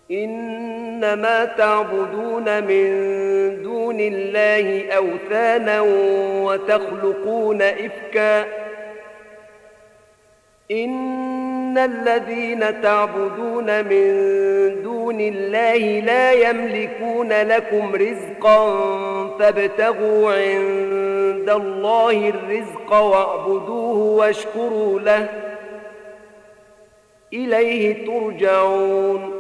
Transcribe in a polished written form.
إنما تعبدون من دون الله أوثانا وتخلقون إفكا إن الذين تعبدون من دون الله لا يملكون لكم رزقا فابتغوا عند الله الرزق واعبدوه واشكروا له إليه ترجعون